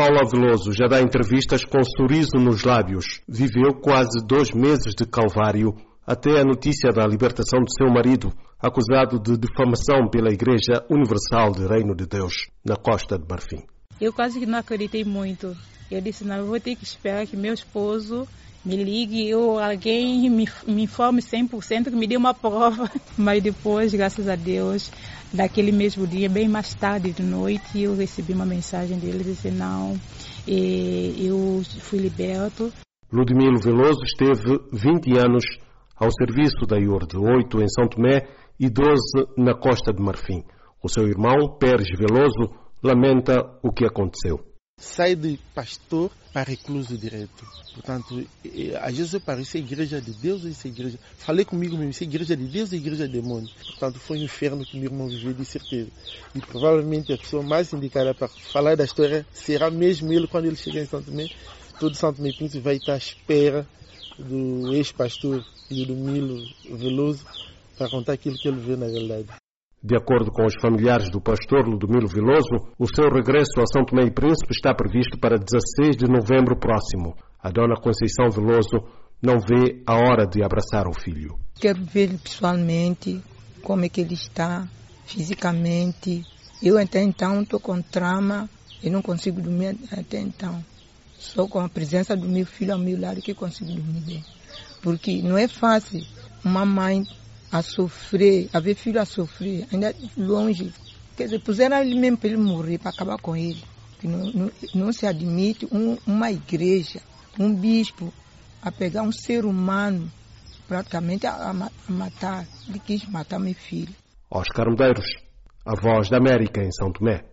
Paula Veloso já dá entrevistas com sorriso nos lábios. Viveu quase 2 meses de calvário até a notícia da libertação de seu marido, acusado de difamação pela Igreja Universal do Reino de Deus, na Costa de Marfim. Eu quase que não acreditei muito. Eu disse, não, eu vou ter que esperar que meu esposo me ligue ou alguém me informe 100%, que me dê uma prova. Mas depois, graças a Deus, daquele mesmo dia, bem mais tarde de noite, eu recebi uma mensagem dele dizendo, não, eu fui liberto. Ludmilo Veloso esteve 20 anos ao serviço da IURD, 8 em São Tomé e 12 na Costa de Marfim. O seu irmão, Pérez Veloso, lamenta o que aconteceu. Sai de pastor para recluso direto. Portanto, às vezes eu paro, isso é igreja de Deus ou isso é igreja... Falei comigo mesmo, isso é igreja de Deus ou igreja de demônio? Portanto, foi um inferno que meu irmão viveu, de certeza. E provavelmente a pessoa mais indicada para falar da história será mesmo ele, quando ele chegar em São Tomé. Todo São Tomé Pinto vai estar à espera do ex-pastor Ludmilo Veloso para contar aquilo que ele viu na verdade. De acordo com os familiares do pastor Ludmilo Veloso, o seu regresso a São Tomé e Príncipe está previsto para 16 de novembro próximo. A dona Conceição Veloso não vê a hora de abraçar o filho. Quero ver-lo pessoalmente, como é que ele está, fisicamente. Eu até então estou com trauma e não consigo dormir até então. Só com a presença do meu filho ao meu lado que consigo dormir bem. Porque não é fácil uma mãe a sofrer, a ver filho a sofrer, ainda longe. Quer dizer, puseram ele mesmo para ele morrer, para acabar com ele. Não se admite uma igreja, um bispo, a pegar um ser humano, praticamente a matar. Ele quis matar meu filho. Oscar Medeiros, a Voz da América em São Tomé.